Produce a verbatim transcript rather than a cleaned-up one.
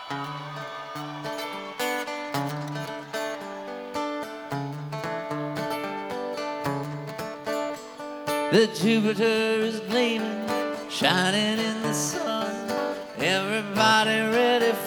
The Jupiter is gleaming, shining in the sun. Everybody ready